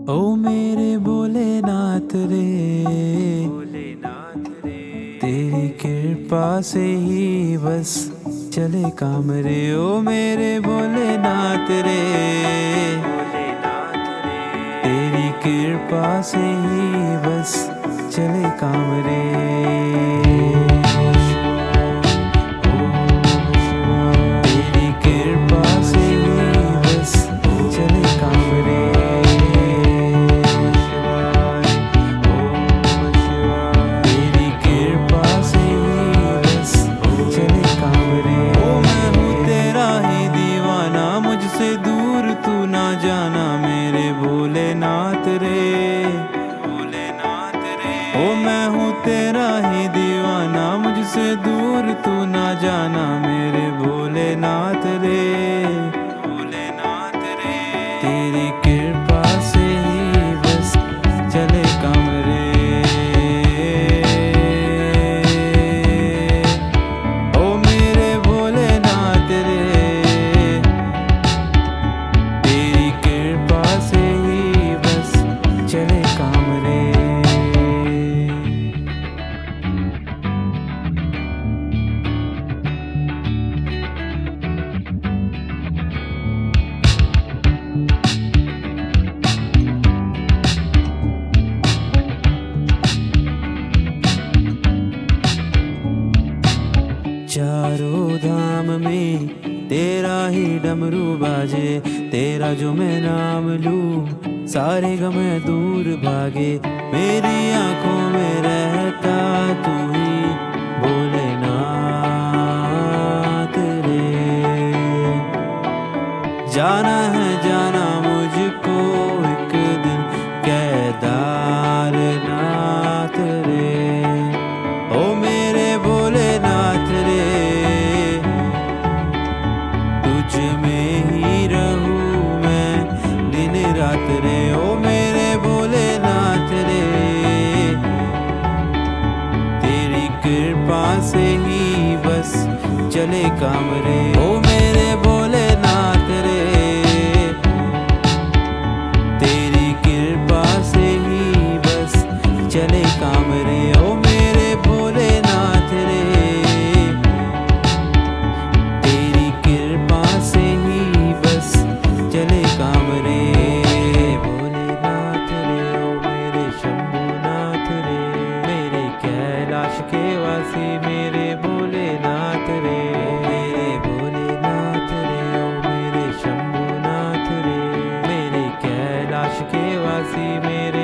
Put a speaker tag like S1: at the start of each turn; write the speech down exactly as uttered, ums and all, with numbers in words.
S1: ओ मेरे भोलेनाथ रे,
S2: भोलेनाथ रे,
S1: तेरी कृपा से ही बस चले काम रे। ओ मेरे भोलेनाथ रे,
S2: भोलेनाथ रे,
S1: तेरी कृपा से ही बस चले काम रे। तेरी कृपा से ही बस चले काम रे। तेरी कृपा से ही बस चले काम रे। ओ मैं हूँ तेरा ही दीवाना, मुझसे दूर तू ना जाना मेरे भोलेनाथ रे।
S2: भोलेनाथ रे,
S1: ओ मैं हूँ तेरा ही दीवाना, मुझसे दूर तू ना जाना मेरे भोलेनाथ रे।
S2: भोलेनाथ रे,
S1: तेरी कृपा से ही बस चले काम रे। ओ मेरे भोलेनाथ रे, तेरी कृपा से ही बस चले काम रे। चारों धाम में तेरा ही डमरू बाजे, तेरा जो मैं नाम लूं सारे गम दूर भागे। मेरी आंखों में रहता तू ही भोलेनाथ रे। जाना है जाना मुझको एक दिन केदारनाथ रे। ओ मेरे भोलेनाथ रे, तुझ में ही रहूं मैं दिन रात रे। ओ मेरे भोलेनाथ रे, तेरी कृपा से ही बस चले काम रे। ओ मेरे भोलेनाथ रे, तेरी कृपा से ही बस चले काम रे। ओ मेरे भोलेनाथ रे, तेरी कृपा से ही बस चले काम रे। भोलेनाथ रे, ओ मेरे शंभुनाथ रे, मेरे कैलाश के वासी मेरे भोलेनाथ रे। मेरे भोलेनाथ रे, ओ मेरे शंभुनाथ रे, मेरे कैलाश के वासी मेरे